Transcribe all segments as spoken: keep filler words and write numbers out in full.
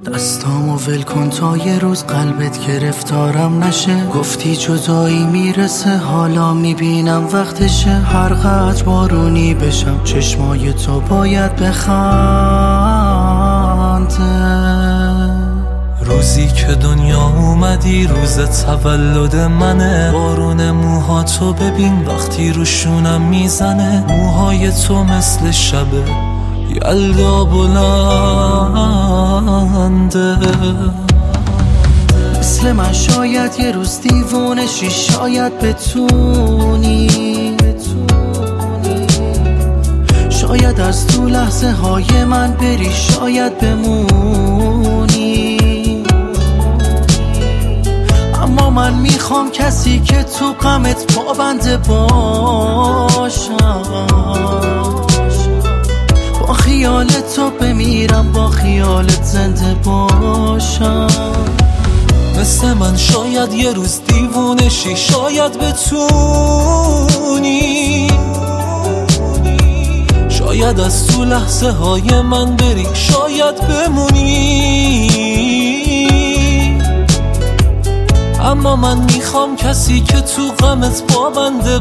دستامو ول کن تا یه روز قلبت گرفتارم نشه. گفتی جدایی میرسه، حالا میبینم وقتشه. هر قدر بارونی بشم چشمای تو باید بخنده. روزی که دنیا اومدی روز تولد منه. بارون موهاتو ببین وقتی روشونم میزنه. موهای تو مثل شبه یلدا بلنده. مثل من شاید یه روز دیوونشی، شاید بتونی شاید از تو لحظه های من بری، شاید بمونی. اما من میخوام کسی که تو غمت پابند باشم. با خیال تو بمیرم، با خیالت زنده باشم. مثل من شاید یه روز دیوونشی، شاید بتونی شاید از تو لحظه های من بری، شاید بمونی. اما من میخوام کسی که تو غمت پابنده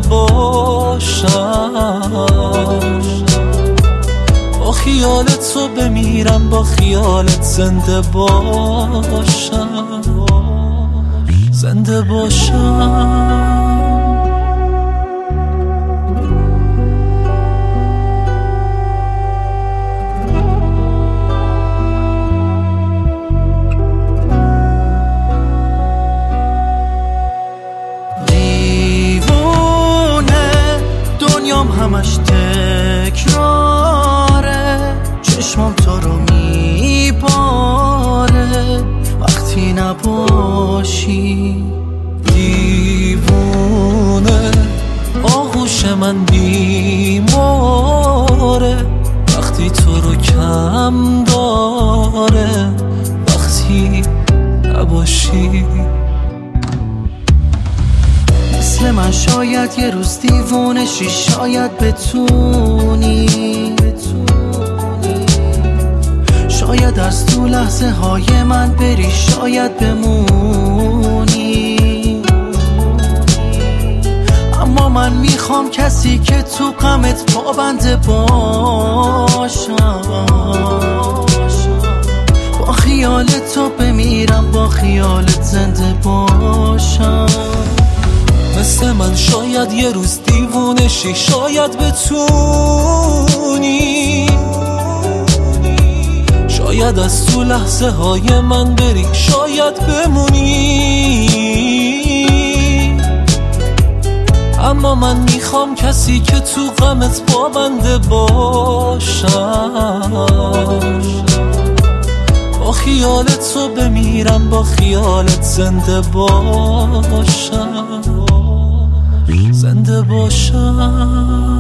باشم. با خیالت تو بمیرم، با خیالت زنده باشم، زنده باشم. همش تکراره، چشمام تو رو میباره وقتی نباشی. دیوونه آغوش من بیماره وقتی تو رو کم داره، وقتی نباشی. مثل من شاید یه روز دیوونشی، شاید بتونی شاید از تو لحظه های من بری، شاید بمونی. اما من میخوام کسی که تو غمت پابند باشم. با خیال تو بمیرم، با خیالت زنده باشم. مثل من شاید یه روز دیوونشی، شاید بتونی شاید از تو لحظه های من بری، شاید بمونی. اما من میخوام کسی که تو غمت پابنده باشم. با خیالت تو بمیرم، با خیالت زنده باشم، زنده باشم.